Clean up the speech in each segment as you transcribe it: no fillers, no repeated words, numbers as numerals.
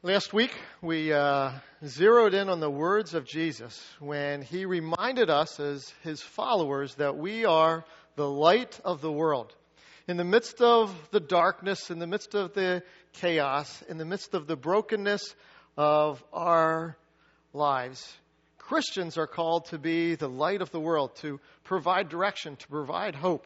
Last week, we zeroed in on the words of Jesus when he reminded us as his followers that we are the light of the world. In the midst of the darkness, in the midst of the chaos, in the midst of the brokenness of our lives, Christians are called to be the light of the world, to provide direction, to provide hope.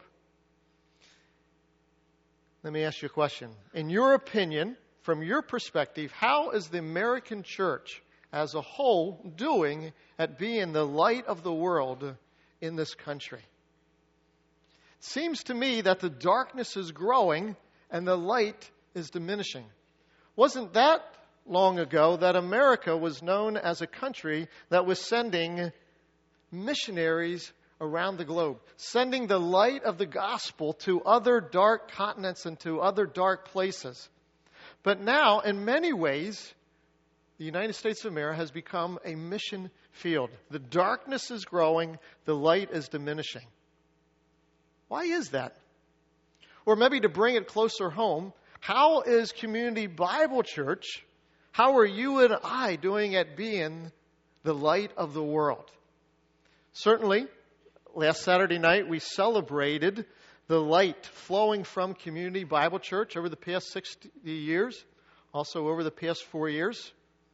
Let me ask you a question. In your opinion, from your perspective, how is the American church as a whole doing at being the light of the world in this country? It seems to me that the darkness is growing and the light is diminishing. Wasn't that long ago that America was known as a country that was sending missionaries around the globe, sending the light of the gospel to other dark continents and to other dark places? But now, in many ways, the United States of America has become a mission field. The darkness is growing, the light is diminishing. Why is that? Or maybe to bring it closer home, how is Community Bible Church, how are you and I doing at being the light of the world? Certainly, last Saturday night we celebrated the light flowing from Community Bible Church over the past 60 years, also over the past 4 years.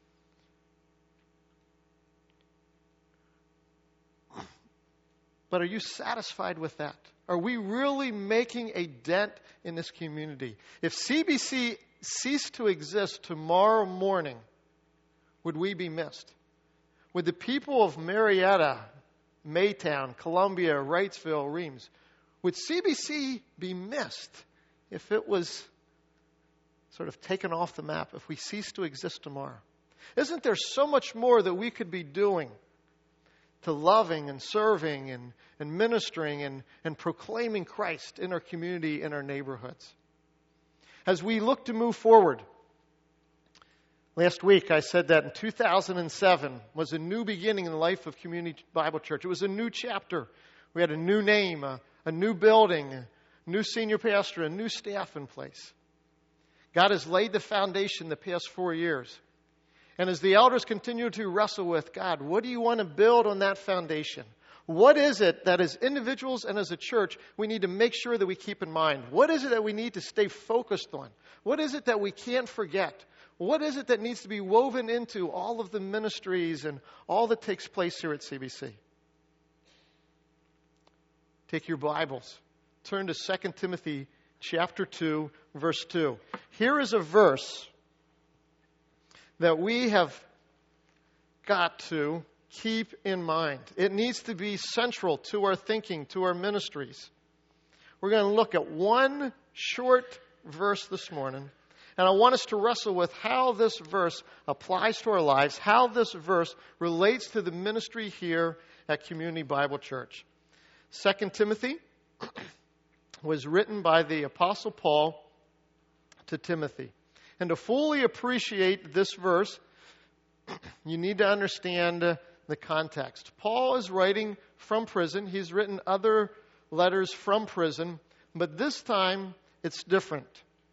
But are you satisfied with that? Are we really making a dent in this community? If CBC ceased to exist tomorrow morning, would we be missed? Would the people of Marietta, Maytown, Columbia, Wrightsville, Reams, would CBC be missed if it was sort of taken off the map, if we ceased to exist tomorrow? Isn't there so much more that we could be doing to loving and serving and ministering and proclaiming Christ in our community, in our neighborhoods? As we look to move forward, last week I said that in 2007 was a new beginning in the life of Community Bible Church. It was a new chapter. We had a new name, a new building, a new senior pastor, a new staff in place. God has laid the foundation the past 4 years. And as the elders continue to wrestle with God, what do you want to build on that foundation? What is it that as individuals and as a church we need to make sure that we keep in mind? What is it that we need to stay focused on? What is it that we can't forget? What is it that needs to be woven into all of the ministries and all that takes place here at CBC? Take your Bibles. Turn to 2 Timothy chapter 2, verse 2. Here is a verse that we have got to keep in mind. It needs to be central to our thinking, to our ministries. We're going to look at one short verse this morning, and I want us to wrestle with how this verse applies to our lives, how this verse relates to the ministry here at Community Bible Church. 2 Timothy was written by the Apostle Paul to Timothy. And to fully appreciate this verse, you need to understand the context. Paul is writing from prison. He's written other letters from prison, but this time it's different.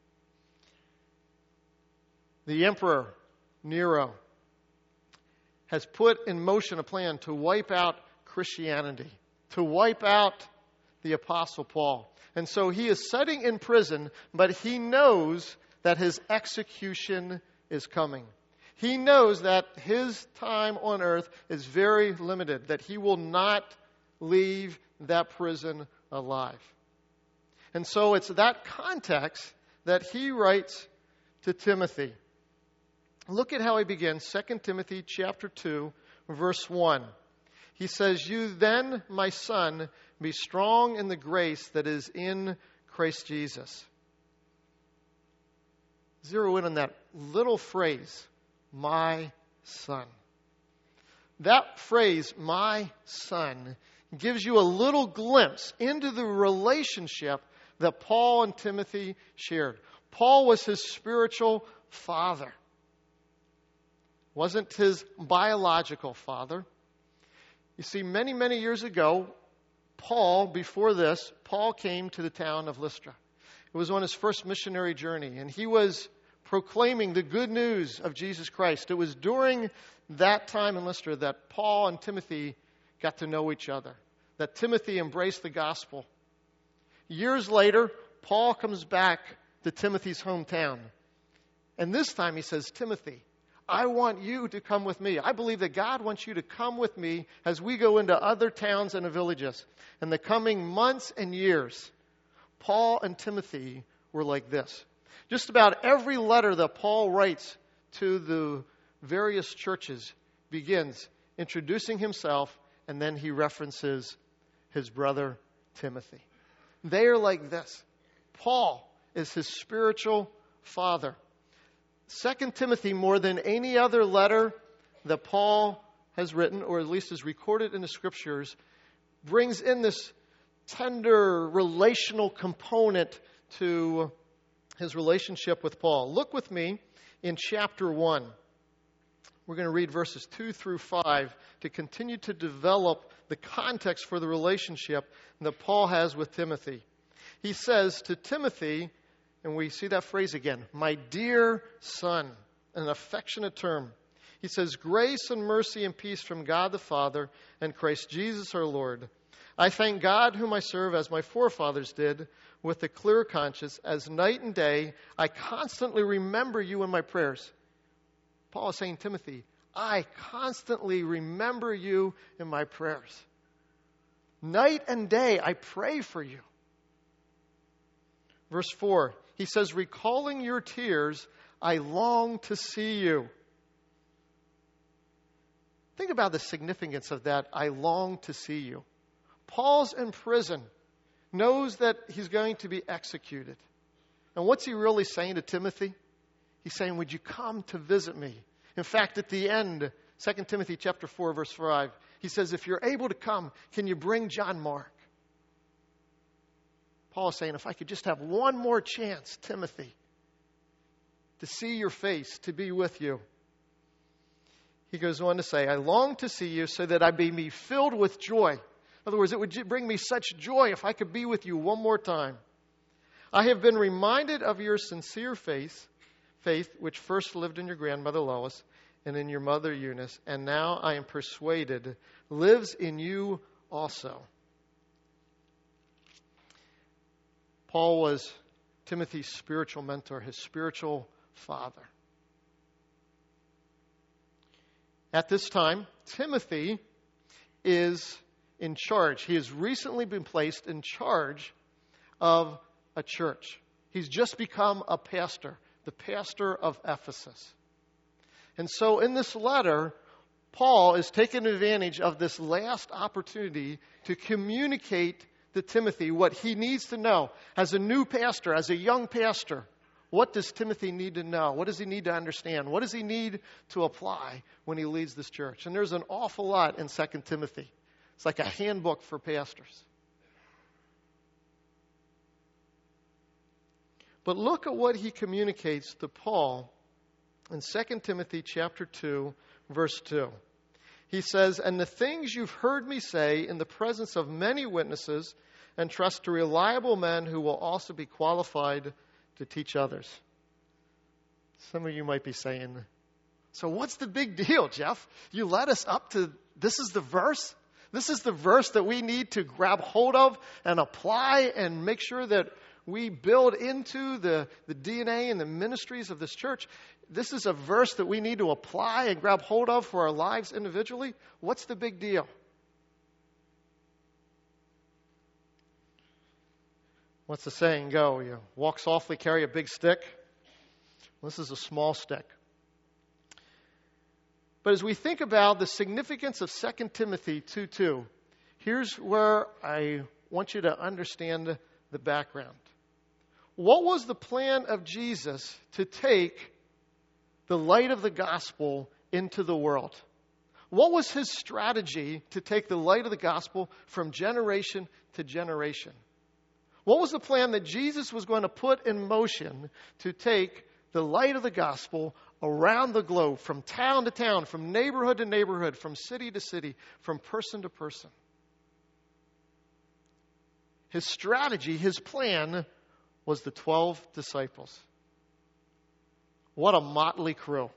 The Emperor Nero has put in motion a plan to wipe out Christianity, to wipe out the Apostle Paul. And so he is sitting in prison, but he knows that his execution is coming. He knows that his time on earth is very limited, that he will not leave that prison alive. And so it's that context that he writes to Timothy. Look at how he begins, 2 Timothy chapter 2, verse 1. He says, "You then, my son, be strong in the grace that is in Christ Jesus." Zero in on that little phrase, my son. That phrase, my son, gives you a little glimpse into the relationship that Paul and Timothy shared. Paul was his spiritual father. Wasn't his biological father. You see, many, many years ago, Paul came to the town of Lystra. It was on his first missionary journey, and he was proclaiming the good news of Jesus Christ. It was during that time in Lystra that Paul and Timothy got to know each other, that Timothy embraced the gospel. Years later, Paul comes back to Timothy's hometown. And this time he says, Timothy, I want you to come with me. I believe that God wants you to come with me as we go into other towns and villages. In the coming months and years, Paul and Timothy were like this. Just about every letter that Paul writes to the various churches begins introducing himself, and then he references his brother Timothy. They are like this. Paul is his spiritual father. 2 Timothy, more than any other letter that Paul has written, or at least is recorded in the Scriptures, brings in this tender relational component to his relationship with Paul. Look with me in chapter 1. We're going to read verses 2 through 5 to continue to develop the context for the relationship that Paul has with Timothy. He says to Timothy, and we see that phrase again, my dear son, an affectionate term. He says, grace and mercy and peace from God the Father and Christ Jesus our Lord. I thank God whom I serve as my forefathers did, with a clear conscience, as night and day I constantly remember you in my prayers. Paul is saying, Timothy, I constantly remember you in my prayers. Night and day I pray for you. Verse 4, he says, recalling your tears, I long to see you. Think about the significance of that, I long to see you. Paul's in prison, knows that he's going to be executed. And what's he really saying to Timothy? He's saying, would you come to visit me? In fact, at the end, 2 Timothy chapter 4, verse 5, he says, if you're able to come, can you bring John Mark? Paul is saying, if I could just have one more chance, Timothy, to see your face, to be with you. He goes on to say, I long to see you so that I may be filled with joy. In other words, it would bring me such joy if I could be with you one more time. I have been reminded of your sincere faith, which first lived in your grandmother Lois and in your mother Eunice, and now I am persuaded lives in you also. Paul was Timothy's spiritual mentor, his spiritual father. At this time, Timothy is in charge. He has recently been placed in charge of a church. He's just become a pastor, the pastor of Ephesus. And so in this letter, Paul is taking advantage of this last opportunity to communicate to Timothy what he needs to know as a new pastor, as a young pastor. What does Timothy need to know? What does he need to understand? What does he need to apply when he leads this church? And there's an awful lot in 2 Timothy. It's like a handbook for pastors. But look at what he communicates to Paul in 2 Timothy chapter 2, verse 2. He says, and the things you've heard me say in the presence of many witnesses, entrust to reliable men who will also be qualified to teach others. Some of you might be saying, so what's the big deal, Jeff? You led us up to, this is the verse? This is the verse that we need to grab hold of and apply and make sure that we build into the DNA and the ministries of this church. This is a verse that we need to apply and grab hold of for our lives individually. What's the big deal? What's the saying go? You walk softly, carry a big stick. This is a small stick. But as we think about the significance of 2 Timothy 2:2, here's where I want you to understand the background. What was the plan of Jesus to take the light of the gospel into the world? What was his strategy to take the light of the gospel from generation to generation? What was the plan that Jesus was going to put in motion to take the light of the gospel around the globe, from town to town, from neighborhood to neighborhood, from city to city, from person to person? His strategy, his plan, was the 12 disciples. What a motley crew.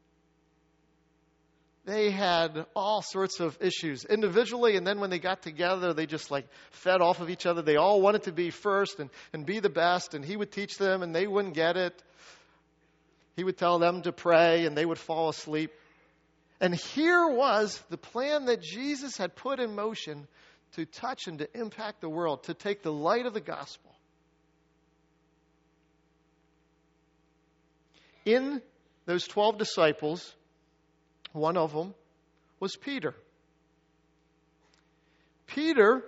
They had all sorts of issues individually, and then when they got together, they just fed off of each other. They all wanted to be first and be the best, and he would teach them, and they wouldn't get it. He would tell them to pray, and they would fall asleep. And here was the plan that Jesus had put in motion to touch and to impact the world, to take the light of the gospel. In those 12 disciples, one of them was Peter. Peter,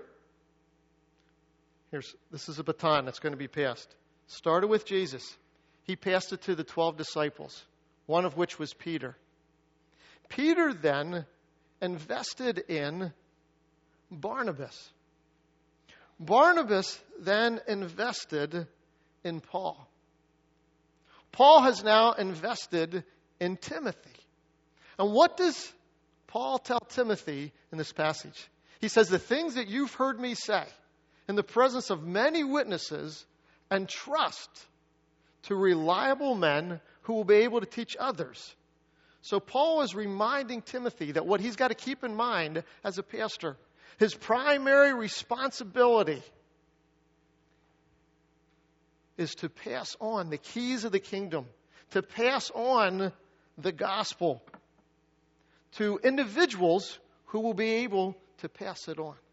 this is a baton that's going to be passed. Started with Jesus. He passed it to the 12 disciples, one of which was Peter. Peter then invested in Barnabas. Barnabas then invested in Paul. Paul has now invested in Timothy. And what does Paul tell Timothy in this passage? He says, the things that you've heard me say in the presence of many witnesses, entrust to reliable men who will be able to teach others. So Paul is reminding Timothy that what he's got to keep in mind as a pastor, his primary responsibility is to pass on the keys of the kingdom, to pass on the gospel to individuals who will be able to pass it on.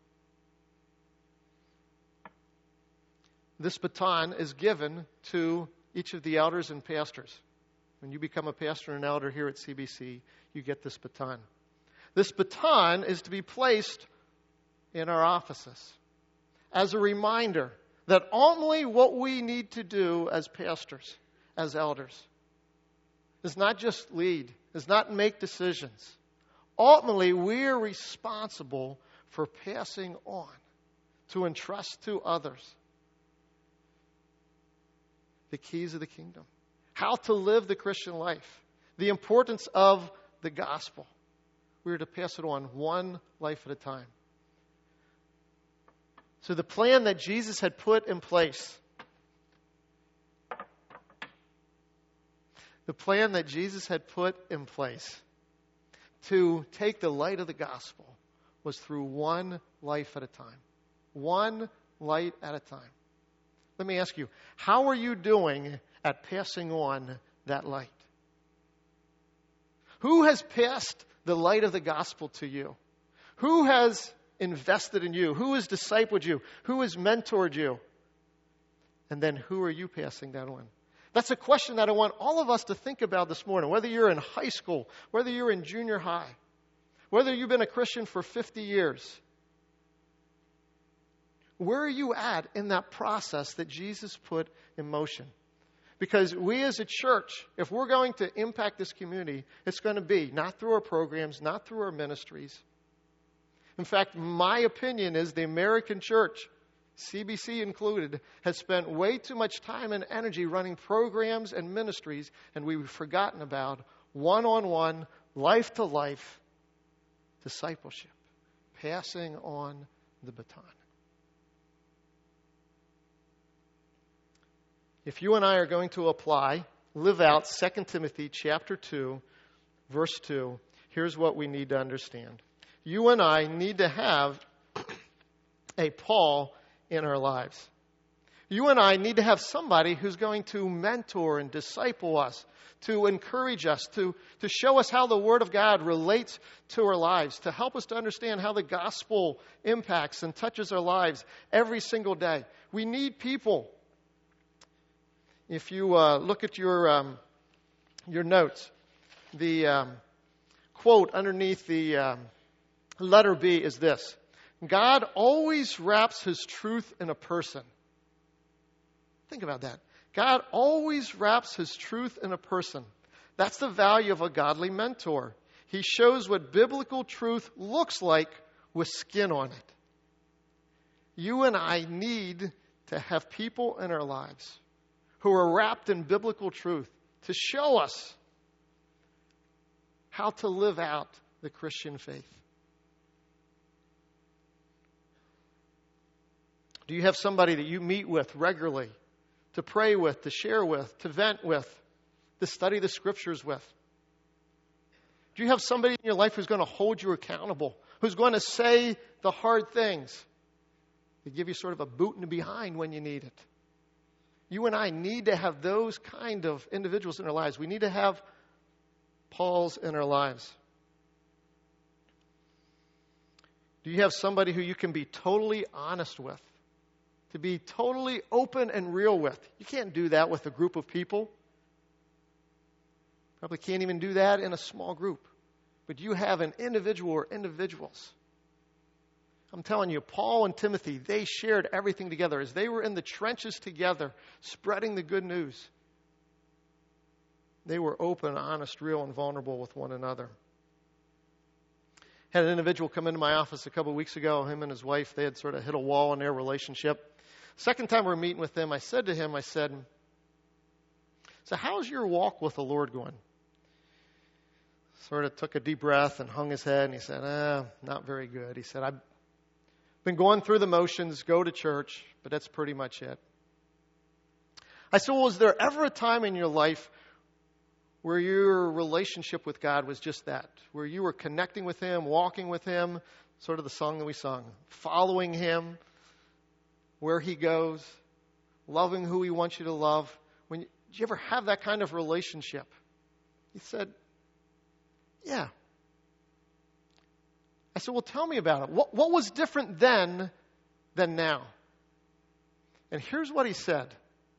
This baton is given to each of the elders and pastors. When you become a pastor and an elder here at CBC, you get this baton. This baton is to be placed in our offices as a reminder that ultimately what we need to do as pastors, as elders, is not just lead, is not make decisions. Ultimately, we're responsible for passing on, to entrust to others the keys of the kingdom, how to live the Christian life, the importance of the gospel. We're to pass it on one life at a time. So the plan that Jesus had put in place, to take the light of the gospel was through one life at a time. One light at a time. Let me ask you, how are you doing at passing on that light? Who has passed the light of the gospel to you? Who has invested in you? Who has discipled you? Who has mentored you? And then who are you passing that on? That's a question that I want all of us to think about this morning. Whether you're in high school, whether you're in junior high, whether you've been a Christian for 50 years. Where are you at in that process that Jesus put in motion? Because we as a church, if we're going to impact this community, it's going to be not through our programs, not through our ministries. In fact, my opinion is the American church, CBC included, has spent way too much time and energy running programs and ministries, and we've forgotten about one-on-one, life-to-life discipleship, passing on the baton. If you and I are going to live out 2 Timothy chapter 2, verse 2, here's what we need to understand. You and I need to have a Paul in our lives. You and I need to have somebody who's going to mentor and disciple us, to encourage us, to show us how the Word of God relates to our lives, to help us to understand how the gospel impacts and touches our lives every single day. We need people. If you look at your notes, the quote underneath the letter B is this: God always wraps His truth in a person. Think about that. God always wraps His truth in a person. That's the value of a godly mentor. He shows what biblical truth looks like with skin on it. You and I need to have people in our lives who are wrapped in biblical truth to show us how to live out the Christian faith. Do you have somebody that you meet with regularly, to pray with, to share with, to vent with, to study the Scriptures with? Do you have somebody in your life who's going to hold you accountable, who's going to say the hard things, to give you sort of a boot in the behind when you need it? You and I need to have those kind of individuals in our lives. We need to have Pauls in our lives. Do you have somebody who you can be totally honest with? To be totally open and real with? You can't do that with a group of people. Probably can't even do that in a small group. But you have an individual or individuals. I'm telling you, Paul and Timothy, they shared everything together. As they were in the trenches together, spreading the good news, they were open, honest, real, and vulnerable with one another. Had an individual come into my office a couple of weeks ago. Him and his wife, they had sort of hit a wall in their relationship. Second time we were meeting with them, I said to him, so how's your walk with the Lord going? Sort of took a deep breath and hung his head, and he said, not very good. He said, I've been going through the motions, go to church, but that's pretty much it. I said, well, was there ever a time in your life where your relationship with God was just that, where you were connecting with Him, walking with Him, sort of the song that we sung, following Him, where He goes, loving who He wants you to love? Did you ever have that kind of relationship? He said, yeah. I said, well, tell me about it. What was different then than now? And here's what he said.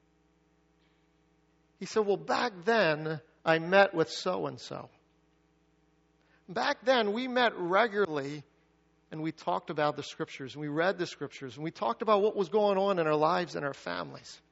He said, well, back then, I met with so-and-so. Back then, we met regularly, and we talked about the Scriptures, and we read the Scriptures, and we talked about what was going on in our lives and our families.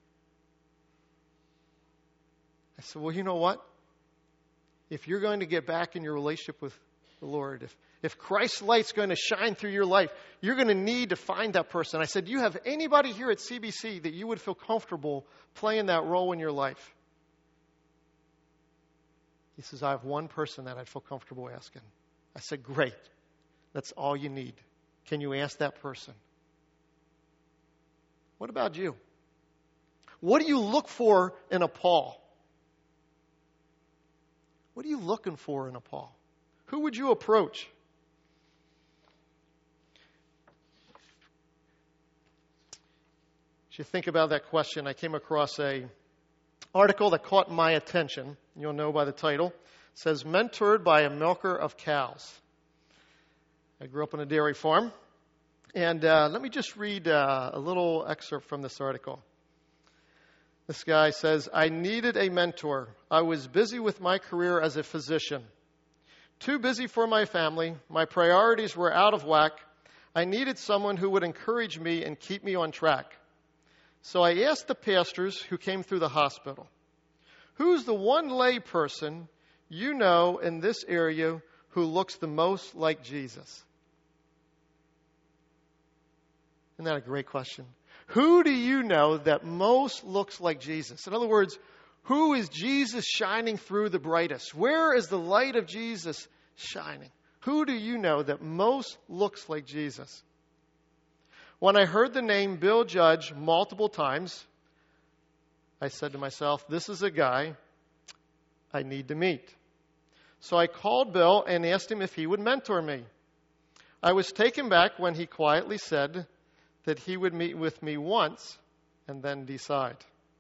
I said, well, you know what? If you're going to get back in your relationship with the Lord, if Christ's light's going to shine through your life, you're going to need to find that person. I said, do you have anybody here at CBC that you would feel comfortable playing that role in your life? He says, I have one person that I'd feel comfortable asking. I said, great. That's all you need. Can you ask that person? What about you? What do you look for in a Paul? What are you looking for in a Paul? Who would you approach? As you think about that question, I came across an article that caught my attention. You'll know by the title. It says, Mentored by a Milker of Cows. I grew up on a dairy farm. And let me just read a little excerpt from this article. This guy says, I needed a mentor. I was busy with my career as a physician. Too busy for my family. My priorities were out of whack. I needed someone who would encourage me and keep me on track. So I asked the pastors who came through the hospital, who's the one lay person you know in this area who looks the most like Jesus? Isn't that a great question? Who do you know that most looks like Jesus? In other words, who is Jesus shining through the brightest? Where is the light of Jesus shining? Who do you know that most looks like Jesus? When I heard the name Bill Judge multiple times, I said to myself, this is a guy I need to meet. So I called Bill and asked him if he would mentor me. I was taken back when he quietly said that he would meet with me once and then decide.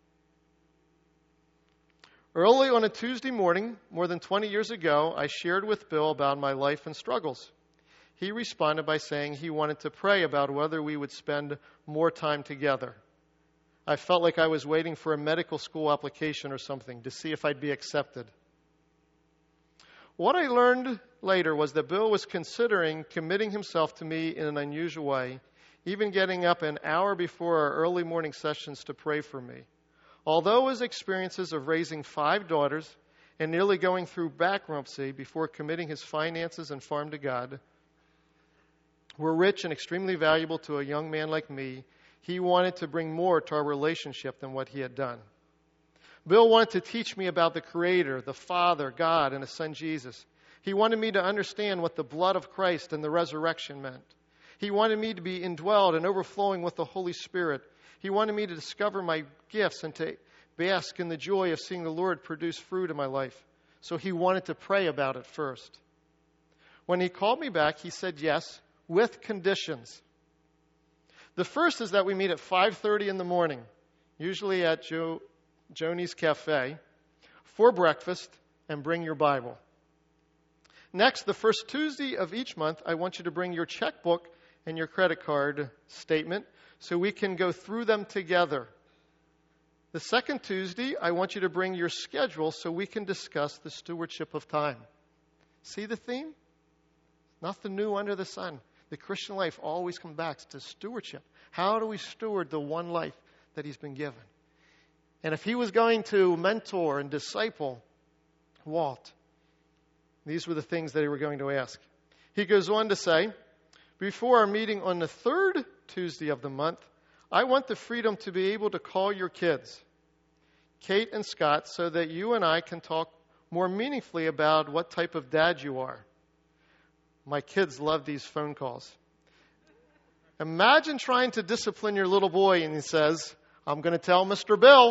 Early on a Tuesday morning, more than 20 years ago, I shared with Bill about my life and struggles. He responded by saying he wanted to pray about whether we would spend more time together. I felt like I was waiting for a medical school application or something to see if I'd be accepted. What I learned later was that Bill was considering committing himself to me in an unusual way, even getting up an hour before our early morning sessions to pray for me. Although his experiences of raising 5 daughters and nearly going through bankruptcy before committing his finances and farm to God were rich and extremely valuable to a young man like me, he wanted to bring more to our relationship than what he had done. Bill wanted to teach me about the Creator, the Father, God, and His Son Jesus. He wanted me to understand what the blood of Christ and the resurrection meant. He wanted me to be indwelled and overflowing with the Holy Spirit. He wanted me to discover my gifts and to bask in the joy of seeing the Lord produce fruit in my life. So he wanted to pray about it first. When he called me back, he said yes, with conditions. The first is that we meet at 5:30 in the morning, usually at Joni's Cafe, for breakfast, and bring your Bible. Next, the first Tuesday of each month, I want you to bring your checkbook and your credit card statement so we can go through them together. The second Tuesday, I want you to bring your schedule so we can discuss the stewardship of time. See the theme? Nothing new under the sun. The Christian life always comes back to stewardship. How do we steward the one life that he's been given? And if he was going to mentor and disciple Walt, these were the things that he were going to ask. He goes on to say, before our meeting on the third Tuesday of the month, I want the freedom to be able to call your kids, Kate and Scott, so that you and I can talk more meaningfully about what type of dad you are. My kids love these phone calls. Imagine trying to discipline your little boy and he says, I'm going to tell Mr. Bill.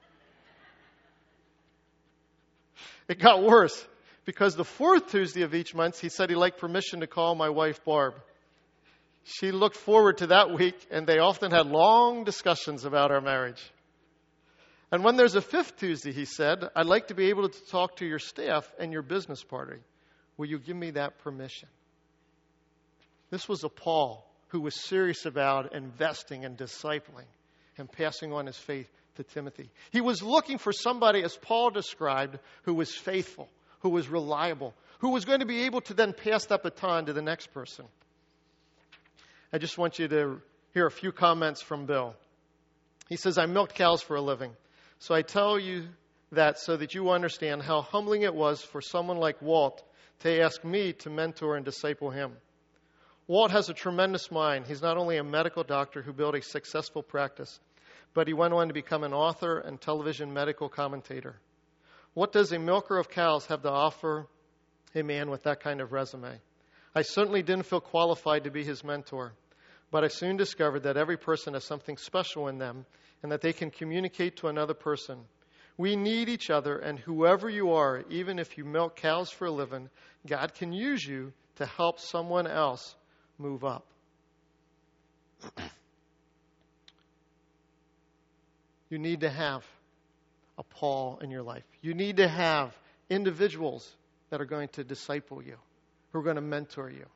It got worse because the fourth Tuesday of each month, he said he'd like permission to call my wife, Barb. She looked forward to that week, and they often had long discussions about our marriage. And when there's a fifth Tuesday, he said, I'd like to be able to talk to your staff and your business party. Will you give me that permission? This was a Paul who was serious about investing and discipling and passing on his faith to Timothy. He was looking for somebody, as Paul described, who was faithful, who was reliable, who was going to be able to then pass that baton to the next person. I just want you to hear a few comments from Bill. He says, I milked cows for a living. So I tell you that so that you understand how humbling it was for someone like Walt to ask me to mentor and disciple him. Walt has a tremendous mind. He's not only a medical doctor who built a successful practice, but he went on to become an author and television medical commentator. What does a milker of cows have to offer a man with that kind of resume? I certainly didn't feel qualified to be his mentor, but I soon discovered that every person has something special in them and that they can communicate to another person. We need each other, and whoever you are, even if you milk cows for a living, God can use you to help someone else move up. You need to have a Paul in your life. You need to have individuals that are going to disciple you, who are going to mentor you.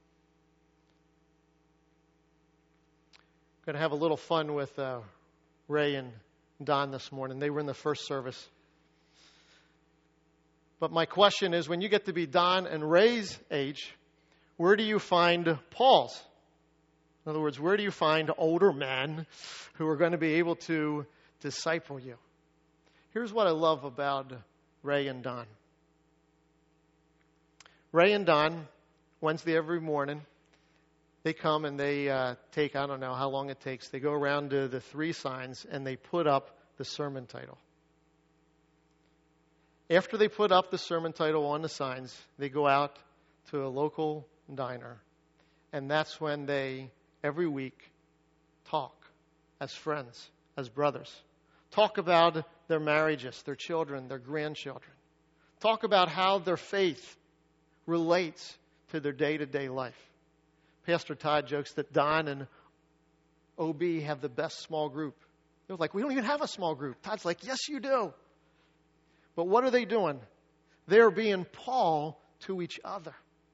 I'm going to have a little fun with Ray and Don this morning. They were in the first service. But my question is, when you get to be Don and Ray's age, where do you find Paul's? In other words, where do you find older men who are going to be able to disciple you? Here's what I love about Ray and Don. Ray and Don, Wednesday every morning, they come and they take, I don't know how long it takes, they go around to the 3 signs and they put up the sermon title. After they put up the sermon title on the signs, they go out to a local diner. And that's when they, every week, talk as friends, as brothers. Talk about their marriages, their children, their grandchildren. Talk about how their faith relates to their day-to-day life. Pastor Todd jokes that Don and OB have the best small group. They're like, we don't even have a small group. Todd's like, yes, you do. But what are they doing? They're being Paul to each other.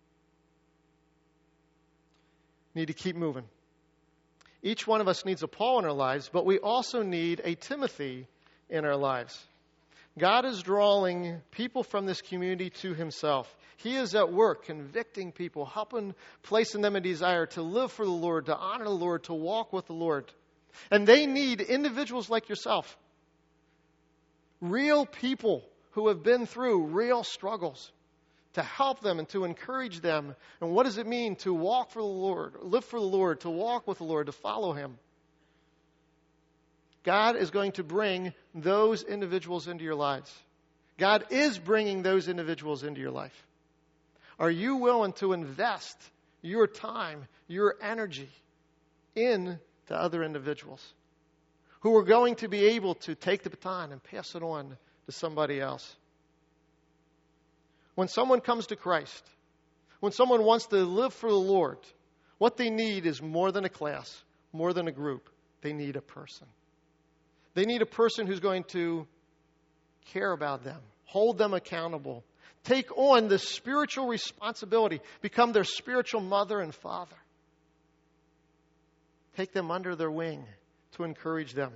Need to keep moving. Each one of us needs a Paul in our lives, but we also need a Timothy in our lives. God is drawing people from this community to himself. He is at work convicting people, helping, placing them a desire to live for the Lord, to honor the Lord, to walk with the Lord. And they need individuals like yourself. Real people who have been through real struggles to help them and to encourage them. And what does it mean to walk for the Lord, live for the Lord, to walk with the Lord, to follow him? God is going to bring those individuals into your lives. God is bringing those individuals into your life. Are you willing to invest your time, your energy into other individuals who are going to be able to take the baton and pass it on to somebody else. When someone comes to Christ, when someone wants to live for the Lord, what they need is more than a class, more than a group. They need a person. They need a person who's going to care about them, hold them accountable, take on the spiritual responsibility, become their spiritual mother and father. Take them under their wing to encourage them.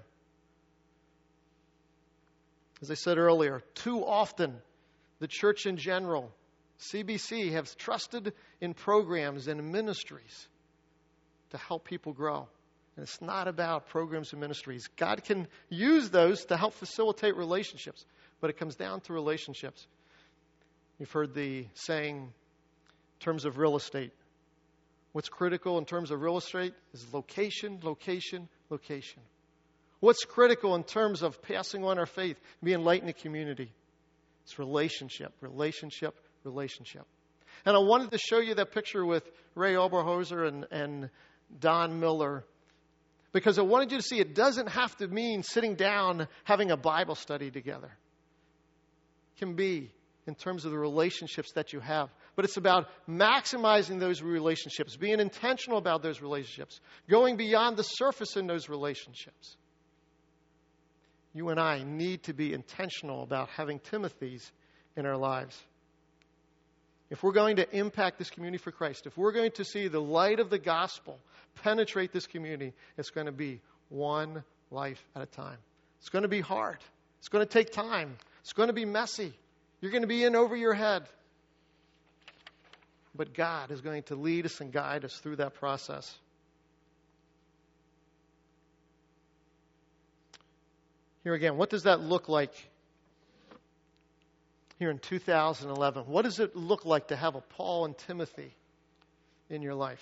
As I said earlier, too often the church in general, CBC, have trusted in programs and ministries to help people grow. And it's not about programs and ministries. God can use those to help facilitate relationships, but it comes down to relationships. You've heard the saying in terms of real estate. What's critical in terms of real estate is location, location, location. What's critical in terms of passing on our faith, being light in the community? It's relationship, relationship, relationship. And I wanted to show you that picture with Ray Oberhoser and Don Miller, because I wanted you to see it doesn't have to mean sitting down having a Bible study together. It can be in terms of the relationships that you have. But it's about maximizing those relationships, being intentional about those relationships, going beyond the surface in those relationships. You and I need to be intentional about having Timothys in our lives. If we're going to impact this community for Christ, if we're going to see the light of the gospel penetrate this community, it's going to be one life at a time. It's going to be hard. It's going to take time. It's going to be messy. You're going to be in over your head. But God is going to lead us and guide us through that process. Here again, what does that look like here in 2011? What does it look like to have a Paul and Timothy in your life?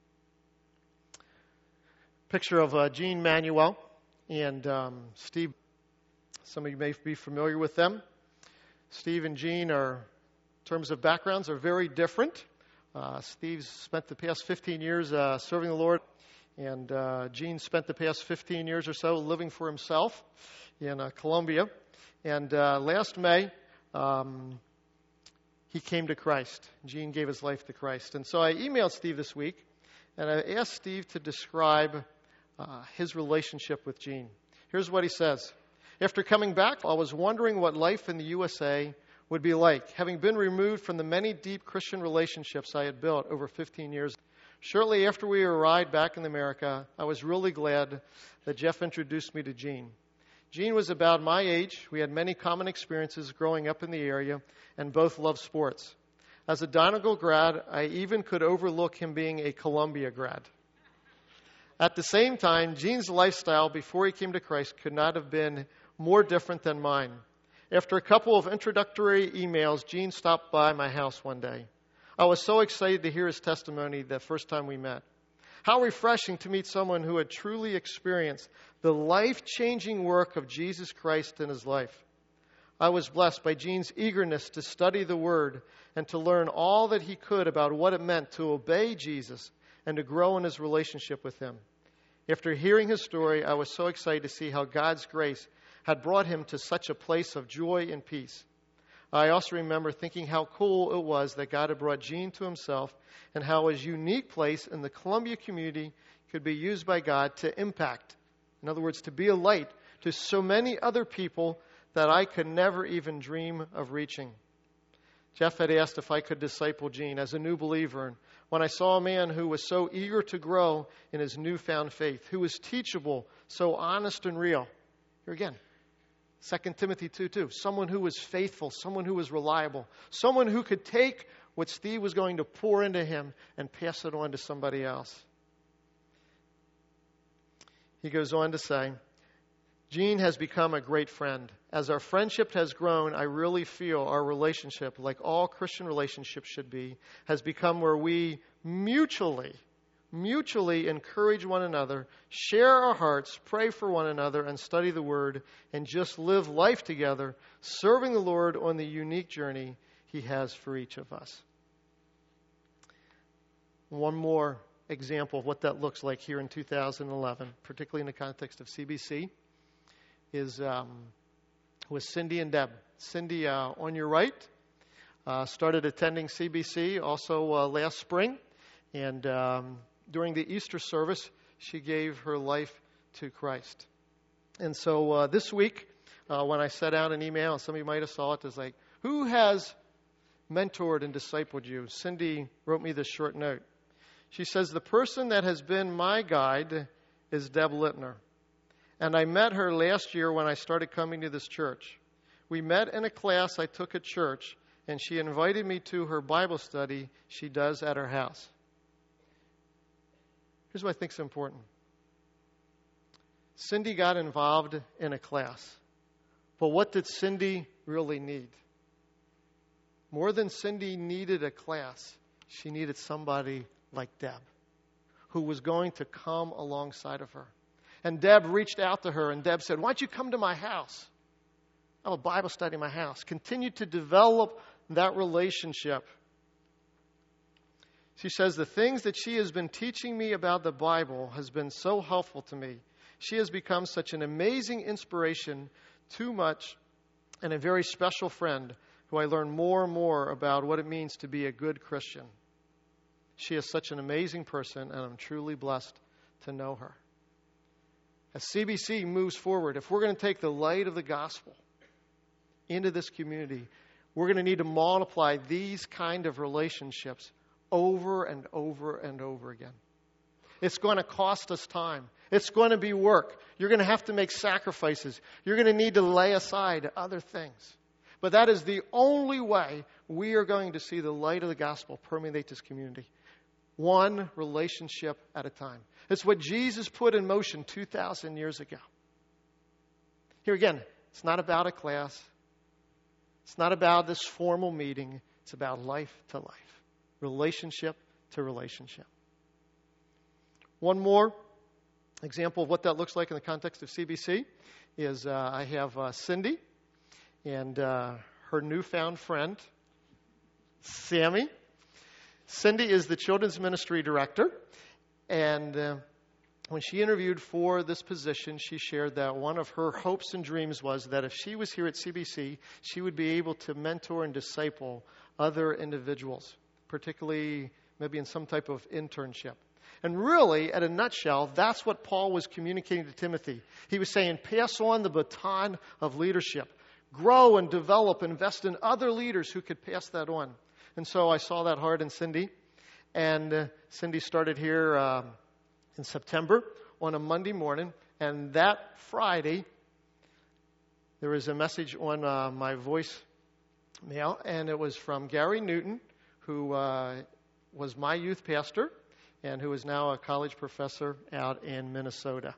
Picture of Gene Manuel and Steve. Some of you may be familiar with them. Steve and Gene are, in terms of backgrounds, are very different. Steve spent the past 15 years serving the Lord, and Gene spent the past 15 years or so living for himself in Colombia. And last May, he came to Christ. Gene gave his life to Christ. And so I emailed Steve this week, and I asked Steve to describe his relationship with Gene. Here's what he says. After coming back, I was wondering what life in the USA would be like, having been removed from the many deep Christian relationships I had built over 15 years. Shortly after we arrived back in America, I was really glad that Jeff introduced me to Gene. Gene was about my age. We had many common experiences growing up in the area and both loved sports. As a Donegal grad, I even could overlook him being a Columbia grad. At the same time, Gene's lifestyle before he came to Christ could not have been more different than mine. After a couple of introductory emails, Gene stopped by my house one day. I was so excited to hear his testimony the first time we met. How refreshing to meet someone who had truly experienced the life-changing work of Jesus Christ in his life. I was blessed by Gene's eagerness to study the Word and to learn all that he could about what it meant to obey Jesus and to grow in his relationship with him. After hearing his story, I was so excited to see how God's grace had brought him to such a place of joy and peace. I also remember thinking how cool it was that God had brought Gene to himself and how his unique place in the Columbia community could be used by God to impact, in other words, to be a light to so many other people that I could never even dream of reaching. Jeff had asked if I could disciple Gene as a new believer. And when I saw a man who was so eager to grow in his newfound faith, who was teachable, so honest and real. Here again, 2 Timothy 2:2, someone who was faithful, someone who was reliable, someone who could take what Steve was going to pour into him and pass it on to somebody else. He goes on to say, Gene has become a great friend. As our friendship has grown, I really feel our relationship, like all Christian relationships should be, has become where we mutually encourage one another, share our hearts, pray for one another, and study the Word, and just live life together, serving the Lord on the unique journey He has for each of us. One more example of what that looks like here in 2011, particularly in the context of CBC. was Cindy and Deb. Cindy, on your right, started attending CBC also last spring. And during the Easter service, she gave her life to Christ. And so this week, when I sent out an email, and some of you might have saw it, it's like, who has mentored and discipled you? Cindy wrote me this short note. She says, the person that has been my guide is Deb Littner. And I met her last year when I started coming to this church. We met in a class I took at church, and she invited me to her Bible study she does at her house. Here's what I think is important. Cindy got involved in a class. But what did Cindy really need? More than Cindy needed a class, she needed somebody like Deb, who was going to come alongside of her. And Deb reached out to her, and Deb said, why don't you come to my house? I have a Bible study in my house. Continue to develop that relationship. She says, the things that she has been teaching me about the Bible has been so helpful to me. She has become such an amazing inspiration, too much, and a very special friend who I learn more and more about what it means to be a good Christian. She is such an amazing person, and I'm truly blessed to know her. As CBC moves forward, if we're going to take the light of the gospel into this community, we're going to need to multiply these kind of relationships over and over and over again. It's going to cost us time. It's going to be work. You're going to have to make sacrifices. You're going to need to lay aside other things. But that is the only way we are going to see the light of the gospel permeate this community. One relationship at a time. It's what Jesus put in motion 2,000 years ago. Here again, it's not about a class. It's not about this formal meeting. It's about life to life. Relationship to relationship. One more example of what that looks like in the context of CBC is I have Cindy and her newfound friend, Sammy. Cindy is the children's ministry director, and when she interviewed for this position, she shared that one of her hopes and dreams was that if she was here at CBC, she would be able to mentor and disciple other individuals, particularly maybe in some type of internship. And really, at a nutshell, that's what Paul was communicating to Timothy. He was saying, pass on the baton of leadership. Grow and develop, invest in other leaders who could pass that on. And so I saw that heart in Cindy. And Cindy started here in September on a Monday morning. And that Friday, there was a message on my voicemail. And it was from Gary Newton, who was my youth pastor and who is now a college professor out in Minnesota.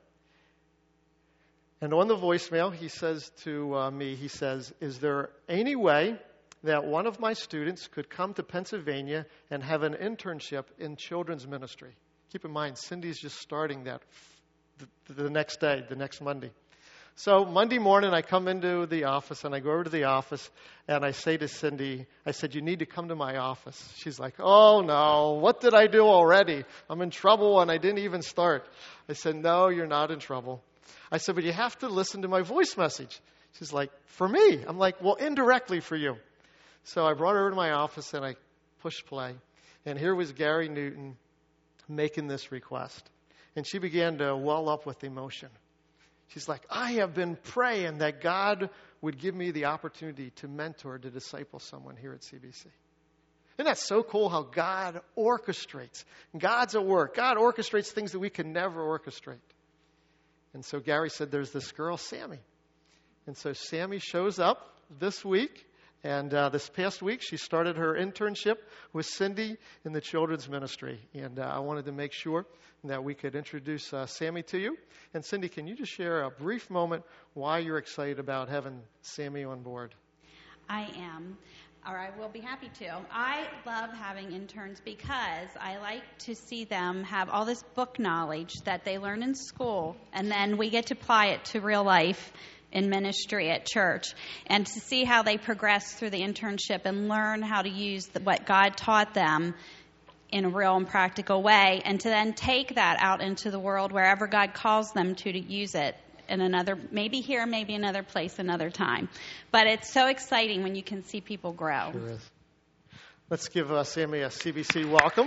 And on the voicemail, he says to me, he says, is there any way that one of my students could come to Pennsylvania and have an internship in children's ministry? Keep in mind, Cindy's just starting that the next day, the next Monday. So Monday morning, I come into the office, and I go over to the office, and I say to Cindy, I said, you need to come to my office. She's like, oh, no, what did I do already? I'm in trouble, and I didn't even start. I said, no, you're not in trouble. I said, but you have to listen to my voice message. She's like, for me? I'm like, well, indirectly for you. So I brought her to my office, and I pushed play. And here was Gary Newton making this request. And she began to well up with emotion. She's like, I have been praying that God would give me the opportunity to mentor, to disciple someone here at CBC. Isn't that so cool how God orchestrates? God's at work. God orchestrates things that we can never orchestrate. And so Gary said, there's this girl, Sammy. And so Sammy shows up this week. And this past week, she started her internship with Cindy in the children's ministry. And I wanted to make sure that we could introduce Sammy to you. And Cindy, can you just share a brief moment why you're excited about having Sammy on board? I am, or I will be happy to. I love having interns because I like to see them have all this book knowledge that they learn in school, and then we get to apply it to real life in ministry at church, and to see how they progress through the internship and learn how to use what God taught them in a real and practical way, and to then take that out into the world wherever God calls them to use it in another, maybe here, maybe another place, another time. But it's so exciting when you can see people grow. Sure is. Let's give Sammy a CBC welcome.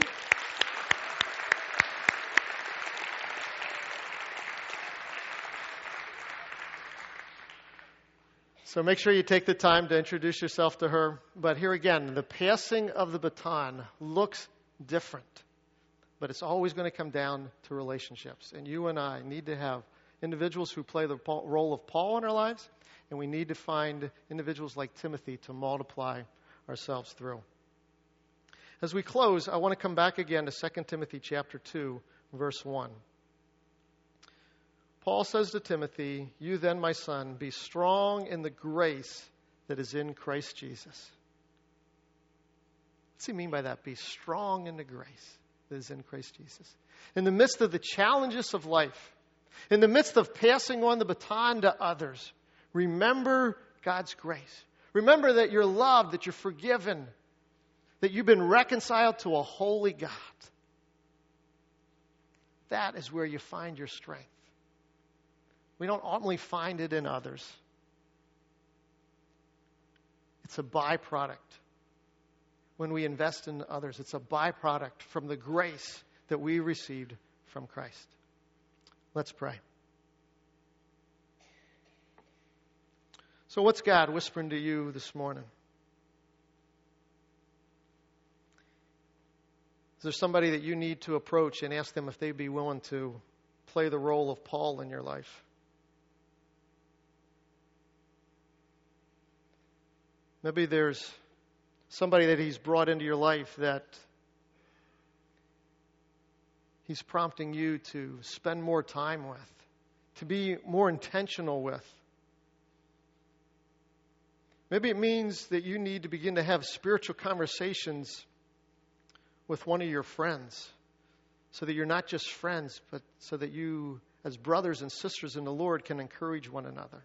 So make sure you take the time to introduce yourself to her. But here again, the passing of the baton looks different. But it's always going to come down to relationships. And you and I need to have individuals who play the role of Paul in our lives. And we need to find individuals like Timothy to multiply ourselves through. As we close, I want to come back again to 2 Timothy chapter 2, verse 1. Paul says to Timothy, "You then, my son, be strong in the grace that is in Christ Jesus." What's he mean by that? Be strong in the grace that is in Christ Jesus. In the midst of the challenges of life, in the midst of passing on the baton to others, remember God's grace. Remember that you're loved, that you're forgiven, that you've been reconciled to a holy God. That is where you find your strength. We don't only find it in others. It's a byproduct. When we invest in others, it's a byproduct from the grace that we received from Christ. Let's pray. So what's God whispering to you this morning? Is there somebody that you need to approach and ask them if they'd be willing to play the role of Paul in your life? Maybe there's somebody that he's brought into your life that he's prompting you to spend more time with, to be more intentional with. Maybe it means that you need to begin to have spiritual conversations with one of your friends so that you're not just friends, but so that you, as brothers and sisters in the Lord, can encourage one another.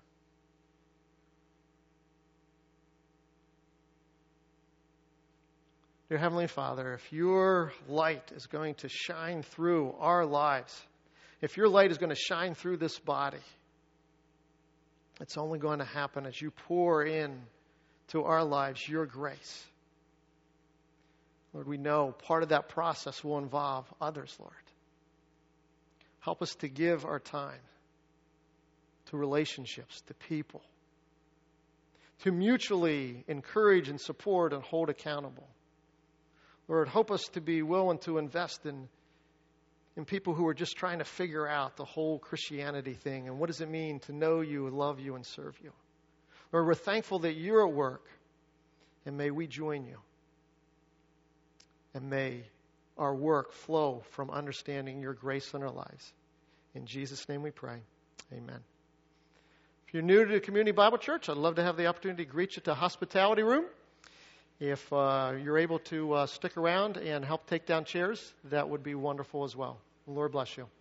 Dear Heavenly Father, if your light is going to shine through our lives, if your light is going to shine through this body, it's only going to happen as you pour in to our lives your grace. Lord, we know part of that process will involve others, Lord. Help us to give our time to relationships, to people, to mutually encourage and support and hold accountable. Lord, help us to be willing to invest in people who are just trying to figure out the whole Christianity thing and what does it mean to know you, love you, and serve you. Lord, we're thankful that you're at work, and may we join you. And may our work flow from understanding your grace in our lives. In Jesus' name we pray. Amen. If you're new to the Community Bible Church, I'd love to have the opportunity to greet you at the hospitality room. If you're able to stick around and help take down chairs, that would be wonderful as well. The Lord bless you.